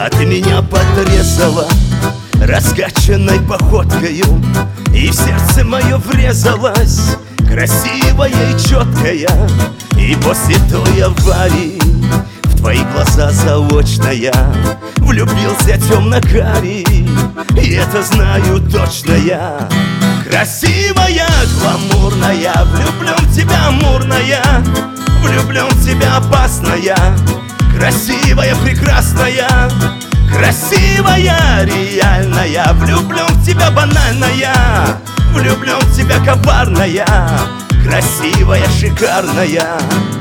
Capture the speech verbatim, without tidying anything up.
А ты меня подрезала раскачанной походкою, и в сердце мое врезалась красивая и четкая. И после той аварии в твои глаза заочно я влюбился темно-карий, и это знаю точно я. Красивая, гламурная, влюблен в тебя амурная, влюблен в тебя опасная, красивая, прекрасная, красивая, реальная, влюблен в тебя банальная, влюблен в тебя коварная, красивая, шикарная.